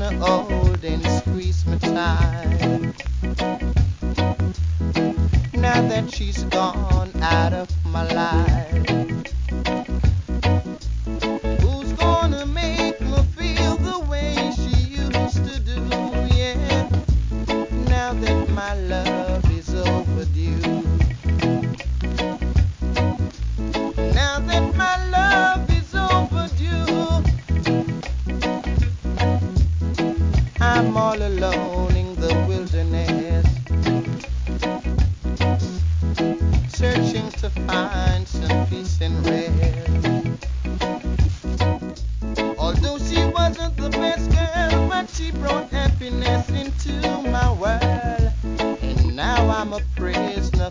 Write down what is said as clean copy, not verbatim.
wanna hold and squeeze me tight. Now that she's gone out of my life, who's gonna make me feel the way she used to do? Yeah, now that my love is overdue. Now that my love is overdue, I'm all alone in the wilderness, searching to find some peace and rest. Although she wasn't the best girl, but she brought happiness into my world, and now I'm a prey